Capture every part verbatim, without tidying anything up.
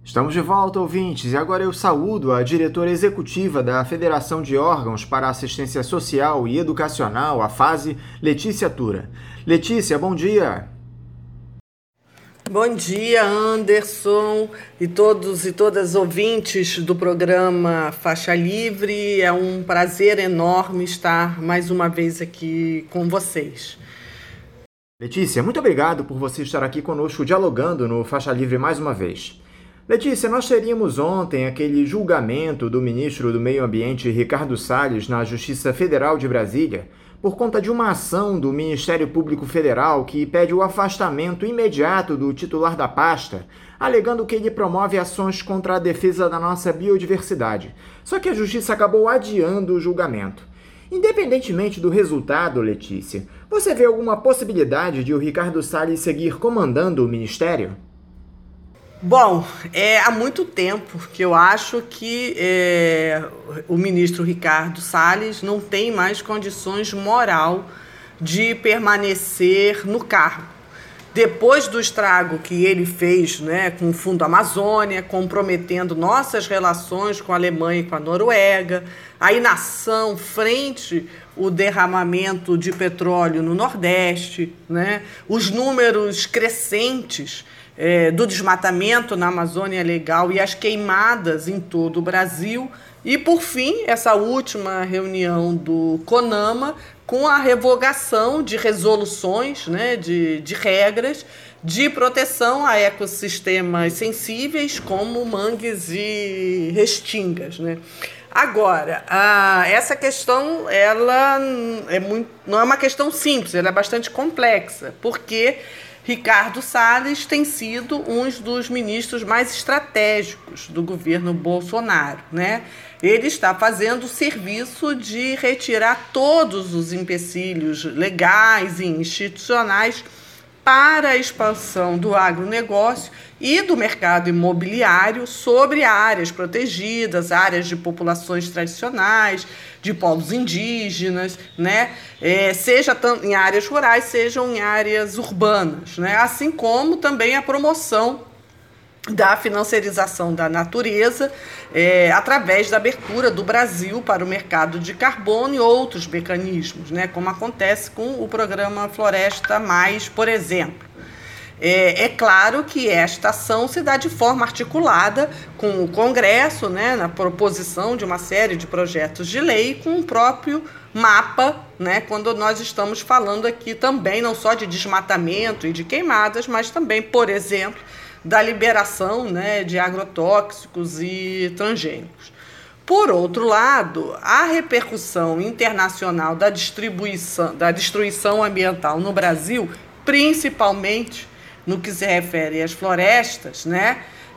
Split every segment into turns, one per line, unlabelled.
Estamos de volta, ouvintes, e agora eu saúdo a diretora executiva da Federação de Órgãos para Assistência Social e Educacional, a FASE, Letícia Tura. Letícia, bom dia.
Bom dia, Anderson e todos e todas as ouvintes do programa Faixa Livre. É um prazer enorme estar mais uma vez aqui com vocês.
Letícia, muito obrigado por você estar aqui conosco dialogando no Faixa Livre mais uma vez. Letícia, nós teríamos ontem aquele julgamento do ministro do Meio Ambiente, Ricardo Salles, na Justiça Federal de Brasília, por conta de uma ação do Ministério Público Federal que pede o afastamento imediato do titular da pasta, alegando que ele promove ações contra a defesa da nossa biodiversidade. Só que a Justiça acabou adiando o julgamento. Independentemente do resultado, Letícia, você vê alguma possibilidade de o Ricardo Salles seguir comandando o Ministério?
Bom, é, há muito tempo que eu acho que é, o ministro Ricardo Salles não tem mais condições moral de permanecer no cargo. Depois do estrago que ele fez, né, com o Fundo Amazônia, comprometendo nossas relações com a Alemanha e com a Noruega, a inação frente ao derramamento de petróleo no Nordeste, né, os números crescentes É, do desmatamento na Amazônia Legal e as queimadas em todo o Brasil. E, por fim, essa última reunião do CONAMA com a revogação de resoluções, né, de, de regras de proteção a ecossistemas sensíveis como mangues e restingas, né? Agora, a, essa questão ela é muito, não é uma questão simples, ela é bastante complexa, porque Ricardo Salles tem sido um dos ministros mais estratégicos do governo Bolsonaro, né? Ele está fazendo o serviço de retirar todos os empecilhos legais e institucionais para a expansão do agronegócio e do mercado imobiliário sobre áreas protegidas, áreas de populações tradicionais, de povos indígenas, né? É, seja em áreas rurais, sejam em áreas urbanas, né? Assim como também a promoção da financiarização da natureza é, através da abertura do Brasil para o mercado de carbono e outros mecanismos, né? Como acontece com o programa Floresta Mais, por exemplo. É, é claro que esta ação se dá de forma articulada com o Congresso, né, na proposição de uma série de projetos de lei, com o próprio mapa, né, quando nós estamos falando aqui também não só de desmatamento e de queimadas, mas também, por exemplo, da liberação, né, de agrotóxicos e transgênicos. Por outro lado, a repercussão internacional da, distribuição, da destruição ambiental no Brasil, principalmente no que se refere às florestas, né,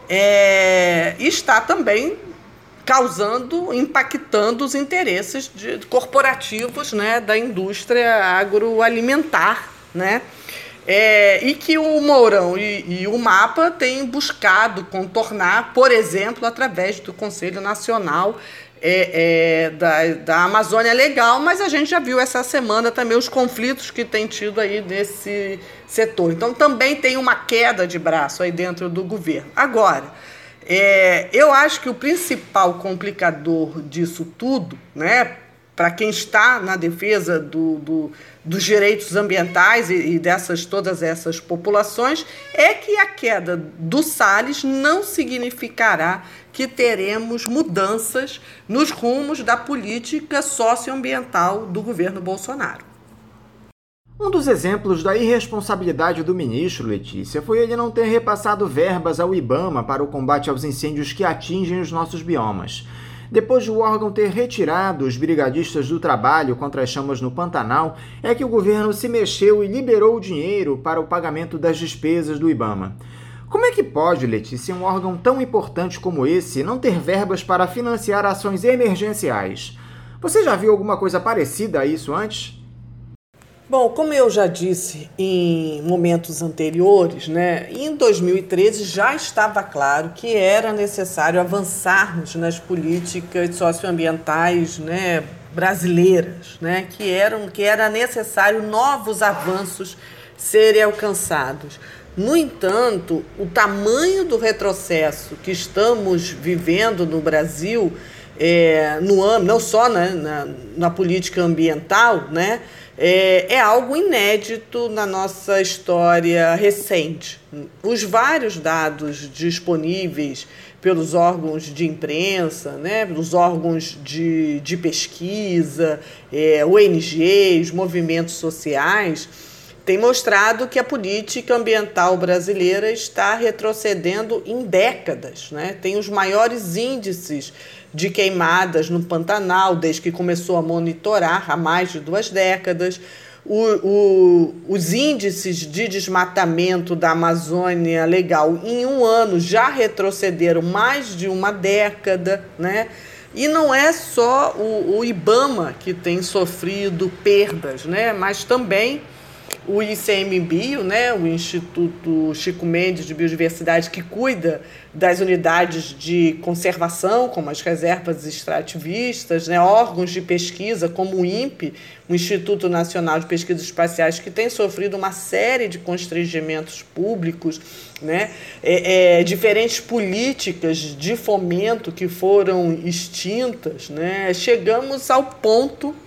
é, está também causando, impactando os interesses de, corporativos, né, da indústria agroalimentar, né, é, e que o Mourão e, e o MAPA têm buscado contornar, por exemplo, através do Conselho Nacional É, é, da, da Amazônia Legal, mas a gente já viu essa semana também os conflitos que tem tido aí nesse setor. Então também tem uma queda de braço aí dentro do governo. Agora, é, eu acho que o principal complicador disso tudo, né, para quem está na defesa do, do, dos direitos ambientais e, e dessas todas essas populações, é que a queda do Salles não significará que teremos mudanças nos rumos da política socioambiental do governo Bolsonaro.
Um dos exemplos da irresponsabilidade do ministro, Letícia, foi ele não ter repassado verbas ao IBAMA para o combate aos incêndios que atingem os nossos biomas. Depois de o órgão ter retirado os brigadistas do trabalho contra as chamas no Pantanal, é que o governo se mexeu e liberou o dinheiro para o pagamento das despesas do IBAMA. Como é que pode, Letícia, um órgão tão importante como esse não ter verbas para financiar ações emergenciais? Você já viu alguma coisa parecida a isso antes?
Bom, como eu já disse em momentos anteriores, né, em dois mil e treze já estava claro que era necessário avançarmos nas políticas socioambientais, né, brasileiras, né, que, eram, que era necessário novos avanços serem alcançados. No entanto, o tamanho do retrocesso que estamos vivendo no Brasil, é, no âmbito, não só né, na, na política ambiental, né, é, é algo inédito na nossa história recente. Os vários dados disponíveis pelos órgãos de imprensa, né, pelos órgãos de, de pesquisa, é, O N Gs, movimentos sociais, tem mostrado que a política ambiental brasileira está retrocedendo em décadas, né? Tem os maiores índices de queimadas no Pantanal, desde que começou a monitorar há mais de duas décadas. O, o, os índices de desmatamento da Amazônia Legal em um ano já retrocederam mais de uma década, né? E não é só o, o IBAMA que tem sofrido perdas, né? Mas também o I C M B I O, né, o Instituto Chico Mendes de Biodiversidade, que cuida das unidades de conservação, como as reservas extrativistas, né, órgãos de pesquisa, como o INPE, o Instituto Nacional de Pesquisas Espaciais, que tem sofrido uma série de constrangimentos públicos, né, é, é, diferentes políticas de fomento que foram extintas, né, chegamos ao ponto,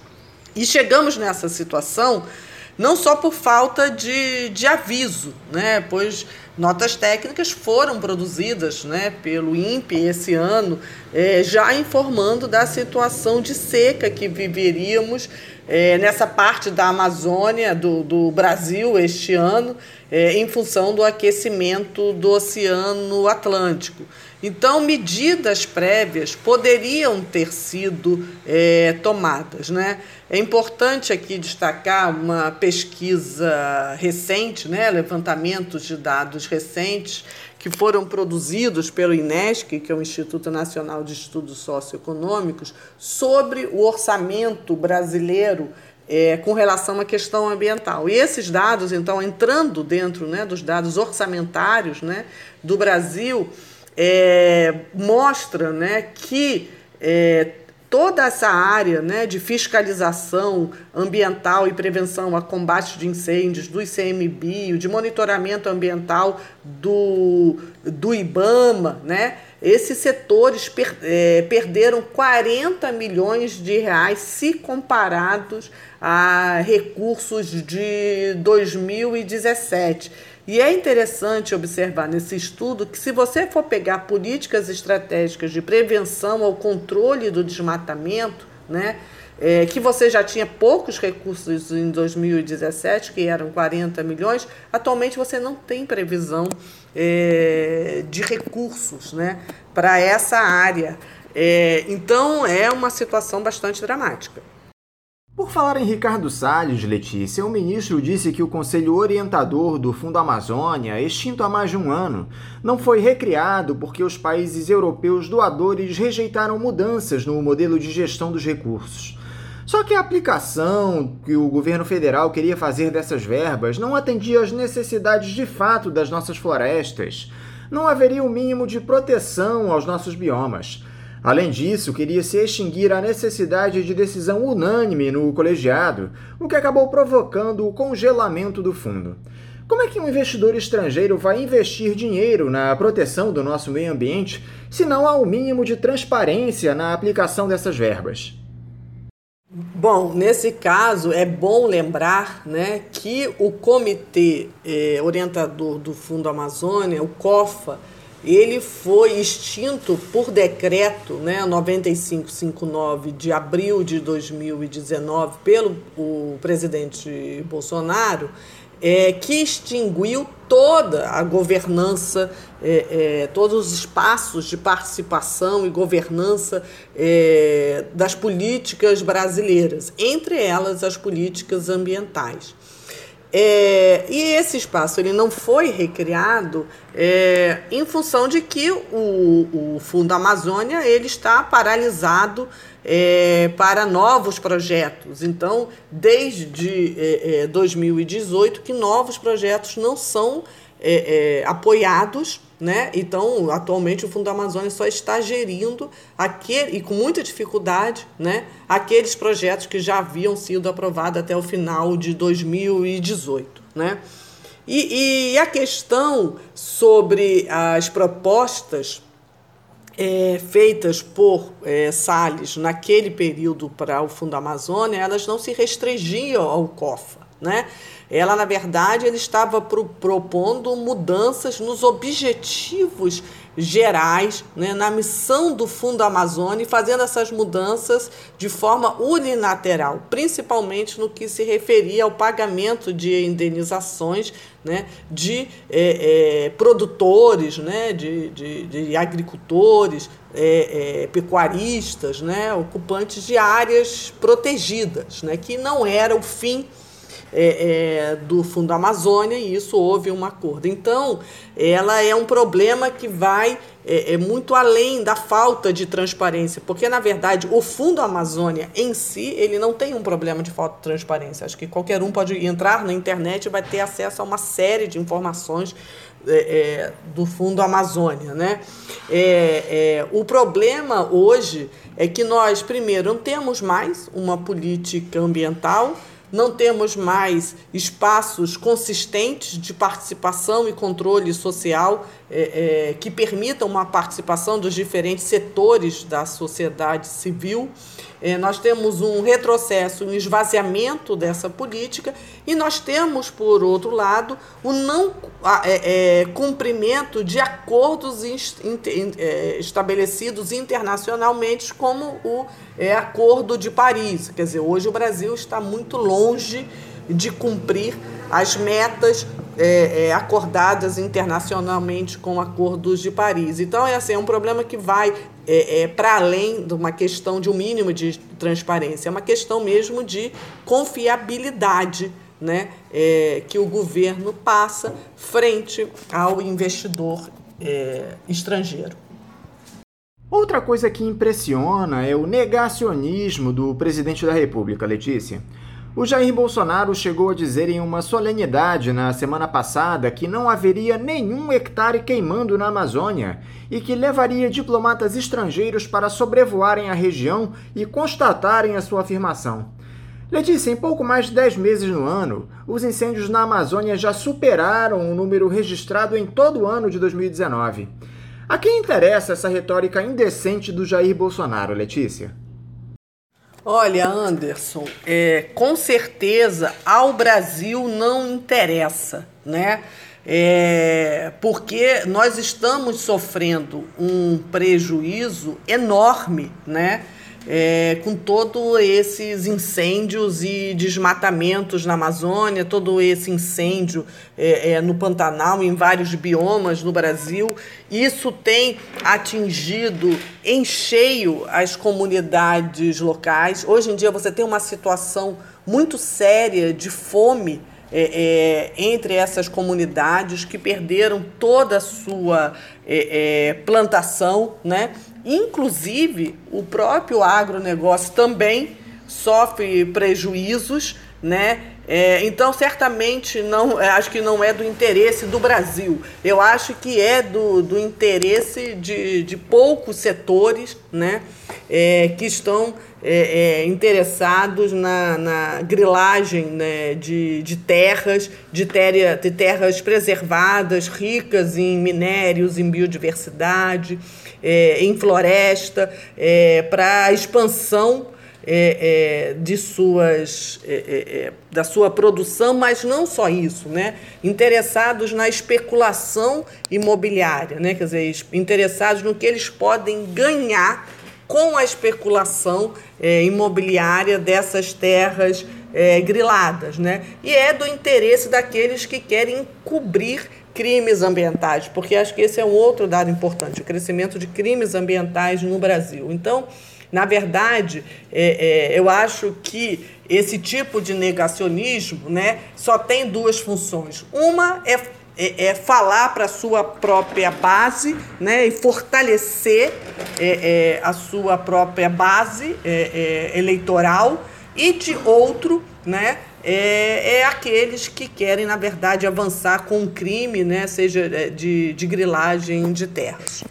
e chegamos nessa situação não só por falta de, de aviso, né, pois notas técnicas foram produzidas, né, pelo INPE esse ano, é, já informando da situação de seca que viveríamos é, nessa parte da Amazônia, do, do Brasil este ano, é, em função do aquecimento do Oceano Atlântico. Então, medidas prévias poderiam ter sido é, tomadas, né? É importante aqui destacar uma pesquisa recente, né? Levantamentos de dados recentes que foram produzidos pelo INESC, que é o Instituto Nacional de Estudos Socioeconômicos, sobre o orçamento brasileiro É, com relação à questão ambiental. E esses dados, então, entrando dentro, né, dos dados orçamentários, né, do Brasil, é, mostra, né, que é, toda essa área, né, de fiscalização ambiental e prevenção a combate de incêndios do I C M B I O, de monitoramento ambiental do, do IBAMA, né, esses setores per, é, perderam quarenta milhões de reais se comparados a recursos de dois mil e dezessete. E é interessante observar nesse estudo que, se você for pegar políticas estratégicas de prevenção ao controle do desmatamento, né, é, que você já tinha poucos recursos em dois mil e dezessete, que eram quarenta milhões, atualmente você não tem previsão é, de recursos, né, para essa área. É, então, é uma situação bastante dramática.
Por falar em Ricardo Salles, Letícia, o ministro disse que o Conselho Orientador do Fundo Amazônia, extinto há mais de um ano, não foi recriado porque os países europeus doadores rejeitaram mudanças no modelo de gestão dos recursos. Só que a aplicação que o governo federal queria fazer dessas verbas não atendia às necessidades de fato das nossas florestas. Não haveria o mínimo de proteção aos nossos biomas. Além disso, queria-se extinguir a necessidade de decisão unânime no colegiado, o que acabou provocando o congelamento do fundo. Como é que um investidor estrangeiro vai investir dinheiro na proteção do nosso meio ambiente se não há o mínimo de transparência na aplicação dessas verbas?
Bom, nesse caso é bom lembrar, né, que o Comitê eh, Orientador do Fundo Amazônia, o COFA, ele foi extinto por decreto, né, noventa e cinco cinquenta e nove de abril de dois mil e dezenove pelo o presidente Bolsonaro, é, que extinguiu toda a governança, é, é, todos os espaços de participação e governança é, das políticas brasileiras, entre elas as políticas ambientais. É, e esse espaço ele não foi recriado é, em função de que o, o Fundo Amazônia ele está paralisado é, para novos projetos. Então, desde é, é, dois mil e dezoito, que novos projetos não são é, é, apoiados, né? Então, atualmente, o Fundo Amazônia só está gerindo, aquele, e com muita dificuldade, né, aqueles projetos que já haviam sido aprovados até o final de dois mil e dezoito. Né? E, e a questão sobre as propostas é, feitas por é, Salles naquele período para o Fundo Amazônia, elas não se restringiam ao COFA, né? Ela, na verdade, ele estava pro, propondo mudanças nos objetivos gerais, né, na missão do Fundo Amazônia, e fazendo essas mudanças de forma unilateral, principalmente no que se referia ao pagamento de indenizações, né, de é, é, produtores, né, de, de, de agricultores, é, é, pecuaristas, né, ocupantes de áreas protegidas, né, que não era o fim É, é, do Fundo Amazônia, e isso houve um acordo. Então, ela é um problema que vai é, é muito além da falta de transparência, porque, na verdade, o Fundo Amazônia em si, ele não tem um problema de falta de transparência. Acho que qualquer um pode entrar na internet e vai ter acesso a uma série de informações é, é, do Fundo Amazônia, né? É, é, o problema hoje é que nós, primeiro, não temos mais uma política ambiental, não temos mais espaços consistentes de participação e controle social é, é, que permitam uma participação dos diferentes setores da sociedade civil. É, nós temos um retrocesso, um esvaziamento dessa política, e nós temos, por outro lado, o não é, é, cumprimento de acordos inst, in, é, estabelecidos internacionalmente, como o é, Acordo de Paris. Quer dizer, hoje o Brasil está muito longe de cumprir as metas é, é, acordadas internacionalmente com acordos de Paris. Então, é, assim, é um problema que vai é, é, para além de uma questão de um mínimo de transparência, é uma questão mesmo de confiabilidade, né, é, que o governo passa frente ao investidor é, estrangeiro.
Outra coisa que impressiona é o negacionismo do presidente da República, Letícia. O Jair Bolsonaro chegou a dizer em uma solenidade na semana passada que não haveria nenhum hectare queimando na Amazônia e que levaria diplomatas estrangeiros para sobrevoarem a região e constatarem a sua afirmação. Letícia, em pouco mais de dez meses no ano, os incêndios na Amazônia já superaram o número registrado em todo o ano de dois mil e dezenove. A quem interessa essa retórica indecente do Jair Bolsonaro, Letícia?
Olha, Anderson, é, com certeza ao Brasil não interessa, né? É, porque nós estamos sofrendo um prejuízo enorme, né? É, com todos esses incêndios e desmatamentos na Amazônia, todo esse incêndio é, é, no Pantanal, em vários biomas no Brasil. Isso tem atingido em cheio as comunidades locais. Hoje em dia você tem uma situação muito séria de fome É, é, entre essas comunidades que perderam toda a sua é, é, plantação, né? Inclusive, o próprio agronegócio também sofre prejuízos, né? É, então, certamente, não, acho que não é do interesse do Brasil. Eu acho que é do, do interesse de, de poucos setores, né? É, que estão é, é, interessados na, na grilagem, né, de, de terras, de, ter, de terras preservadas, ricas em minérios, em biodiversidade, é, em floresta, é, para a expansão É, é, de suas, é, é, da sua produção, mas não só isso, né? Interessados na especulação imobiliária, né? Quer dizer, interessados no que eles podem ganhar com a especulação é, imobiliária dessas terras é, griladas, né? E é do interesse daqueles que querem cobrir crimes ambientais, porque acho que esse é um outro dado importante, o crescimento de crimes ambientais no Brasil. Então, na verdade, é, é, eu acho que esse tipo de negacionismo, né, só tem duas funções. Uma é, é, é falar para a sua própria base, né, e fortalecer é, é, a sua própria base é, é, eleitoral, e de outro, né, é, é aqueles que querem, na verdade, avançar com o crime, né, seja de, de grilagem de terras.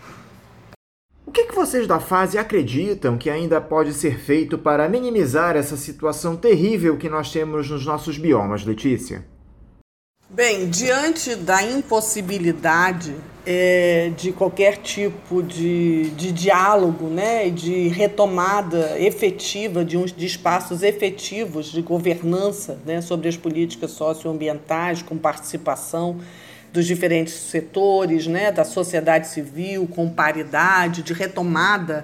O que, que vocês da Fase acreditam que ainda pode ser feito para minimizar essa situação terrível que nós temos nos nossos biomas, Letícia?
Bem, diante da impossibilidade é, de qualquer tipo de, de diálogo, né, de retomada efetiva de, uns, de espaços efetivos de governança, né, sobre as políticas socioambientais, com participação dos diferentes setores, né, da sociedade civil, com paridade, de retomada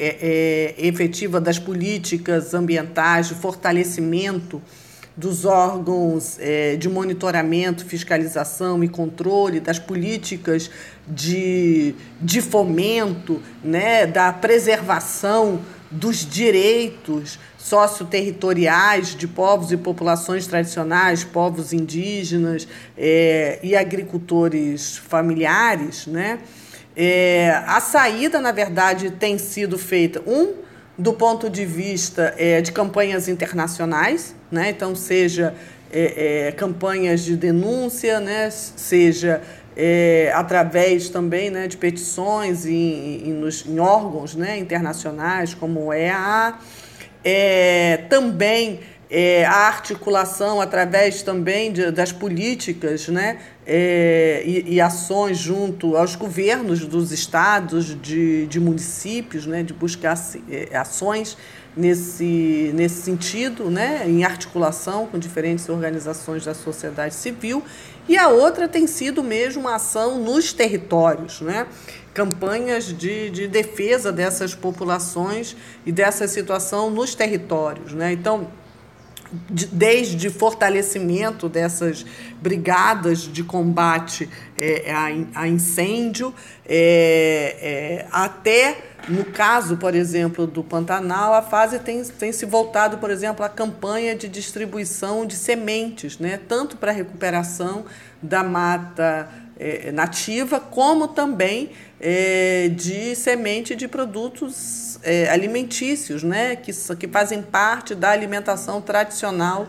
é, é, efetiva das políticas ambientais, de fortalecimento dos órgãos é, de monitoramento, fiscalização e controle, das políticas de, de fomento, né, da preservação dos direitos socioterritoriais de povos e populações tradicionais, povos indígenas é, e agricultores familiares, né? É, a saída, na verdade, tem sido feita, um, do ponto de vista é, de campanhas internacionais, né? Então, seja é, é, campanhas de denúncia, né? Seja é, através também, né, de petições em, em, nos, em órgãos, né, internacionais, como o E A A, é, também é, a articulação através também de, das políticas, né, é, e, e ações junto aos governos dos estados, de, de municípios, né, de buscar é, ações nesse, nesse sentido, né, em articulação com diferentes organizações da sociedade civil. E a outra tem sido mesmo uma ação nos territórios, né? Campanhas de, de defesa dessas populações e dessa situação nos territórios, né? Então, de, desde fortalecimento dessas brigadas de combate é, a, a incêndio, é, é, até, no caso, por exemplo, do Pantanal, a fase tem, tem se voltado, por exemplo, à campanha de distribuição de sementes, né? Tanto para a recuperação da mata é, nativa, como também é, de semente de produtos é, alimentícios, né? que, que fazem parte da alimentação tradicional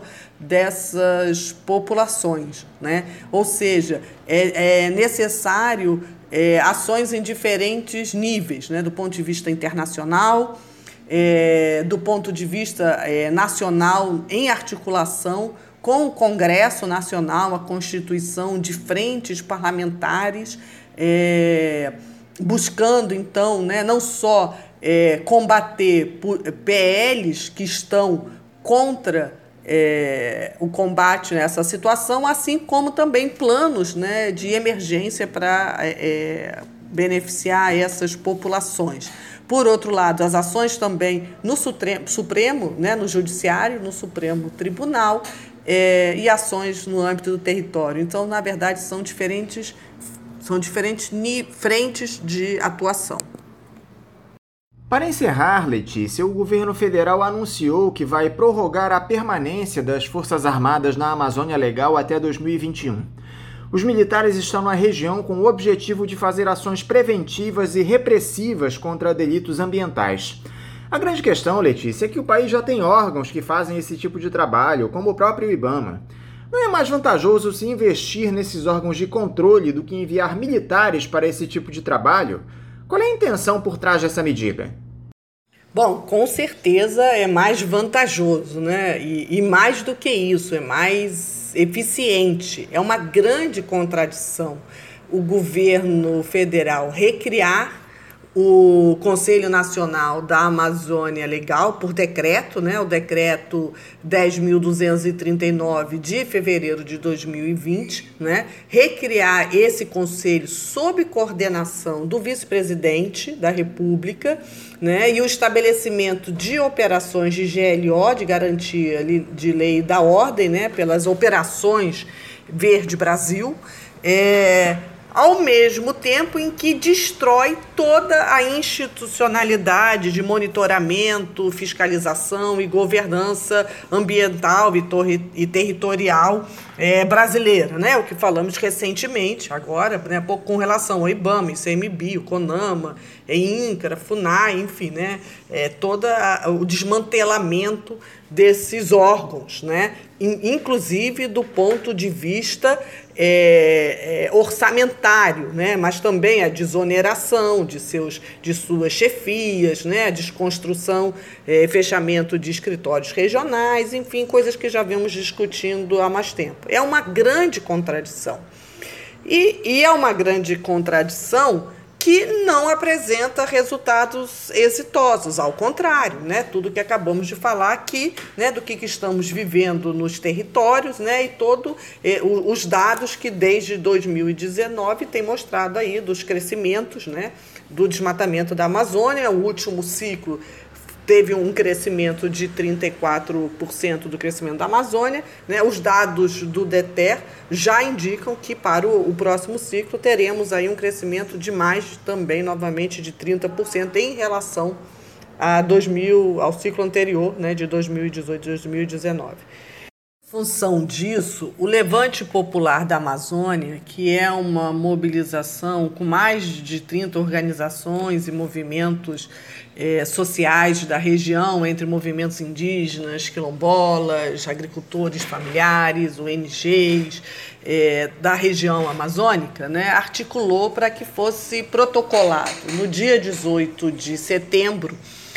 dessas populações, né? Ou seja, é, é necessário é, ações em diferentes níveis, né? Do ponto de vista internacional, é, do ponto de vista é, nacional, em articulação com o Congresso Nacional, a constituição de frentes parlamentares, é, buscando, então, né, não só é, combater P Ls que estão contra é, o combate nessa situação, assim como também planos, né, de emergência para é, beneficiar essas populações. Por outro lado, as ações também no Supremo, né, no Judiciário, no Supremo Tribunal, É, e ações no âmbito do território. Então, na verdade, são diferentes, são diferentes frentes de atuação.
Para encerrar, Letícia, o governo federal anunciou que vai prorrogar a permanência das Forças Armadas na Amazônia Legal até dois mil e vinte e um. Os militares estão na região com o objetivo de fazer ações preventivas e repressivas contra delitos ambientais. A grande questão, Letícia, é que o país já tem órgãos que fazem esse tipo de trabalho, como o próprio IBAMA. Não é mais vantajoso se investir nesses órgãos de controle do que enviar militares para esse tipo de trabalho? Qual é a intenção por trás dessa medida?
Bom, com certeza é mais vantajoso, né? E, e mais do que isso, é mais eficiente. É uma grande contradição o governo federal recriar o Conselho Nacional da Amazônia Legal, por decreto, né, o decreto dez mil duzentos e trinta e nove de fevereiro de dois mil e vinte, né, recriar esse conselho sob coordenação do vice-presidente da República, né, e o estabelecimento de operações de G L O, de garantia de lei da ordem, né, pelas operações Verde Brasil, é, ao mesmo tempo em que destrói toda a institucionalidade de monitoramento, fiscalização e governança ambiental e, torre, e territorial é, brasileira, né? O que falamos recentemente, agora, né, com relação ao IBAMA, I C M B, o CONAMA, INCRA, FUNAI, enfim, né? É, todo o desmantelamento desses órgãos, né? Inclusive do ponto de vista é, é, orçamentário, né? Mas também a desoneração de, seus, de suas chefias, né? A desconstrução, é, fechamento de escritórios regionais, enfim, coisas que já vemos discutindo há mais tempo. É uma grande contradição. E, e é uma grande contradição que não apresenta resultados exitosos, ao contrário, né? Tudo que acabamos de falar aqui, né? Do que, que estamos vivendo nos territórios, né? E todos eh, os dados que desde dois mil e dezenove têm mostrado aí dos crescimentos, né? Do desmatamento da Amazônia. O último ciclo teve um crescimento de trinta e quatro por cento do crescimento da Amazônia, né? Os dados do DETER já indicam que para o, o próximo ciclo teremos aí um crescimento de mais também, novamente, de trinta por cento em relação a dois mil, ao ciclo anterior, né, de dois mil e dezoito e dois mil e dezenove. Em função disso, o Levante Popular da Amazônia, que é uma mobilização com mais de trinta organizações e movimentos eh, sociais da região, entre movimentos indígenas, quilombolas, agricultores familiares, O N Gs, eh, da região amazônica, né, articulou para que fosse protocolado no dia dezoito de setembro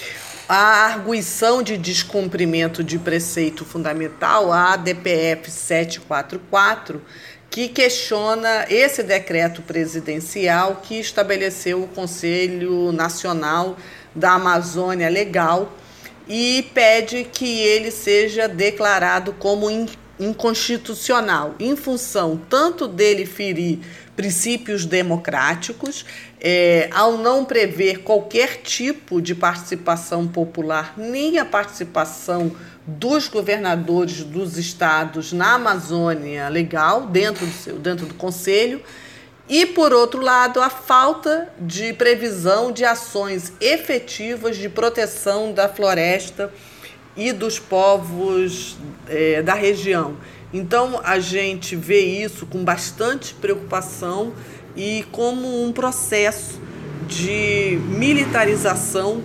a arguição de descumprimento de preceito fundamental, a A D P F setecentos e quarenta e quatro, que questiona esse decreto presidencial que estabeleceu o Conselho Nacional da Amazônia Legal e pede que ele seja declarado como inconstitucional, em função tanto dele ferir princípios democráticos, é, ao não prever qualquer tipo de participação popular, nem a participação dos governadores dos estados na Amazônia Legal, dentro do, seu, dentro do Conselho, e, por outro lado, a falta de previsão de ações efetivas de proteção da floresta e dos povos é, da região. Então, a gente vê isso com bastante preocupação e como um processo de militarização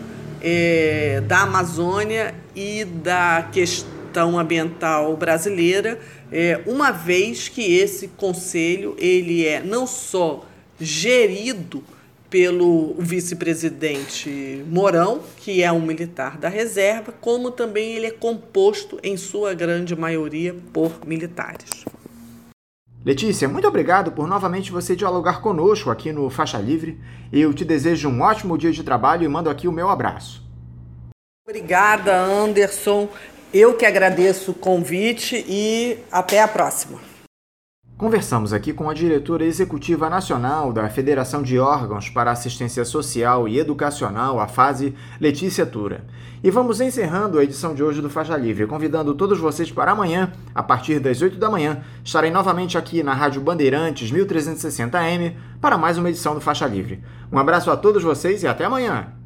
é, da Amazônia e da questão ambiental brasileira, é, uma vez que esse conselho ele é não só gerido pelo vice-presidente Mourão, que é um militar da reserva, como também ele é composto, em sua grande maioria, por militares.
Letícia, muito obrigado por novamente você dialogar conosco aqui no Faixa Livre. Eu te desejo um ótimo dia de trabalho e mando aqui o meu abraço.
Obrigada, Anderson. Eu que agradeço o convite e até a próxima.
Conversamos aqui com a diretora executiva nacional da Federação de Órgãos para Assistência Social e Educacional, a FASE, Letícia Tura. E vamos encerrando a edição de hoje do Faixa Livre, convidando todos vocês para amanhã, a partir das oito da manhã, estarem novamente aqui na Rádio Bandeirantes mil trezentos e sessenta A M para mais uma edição do Faixa Livre. Um abraço a todos vocês e até amanhã!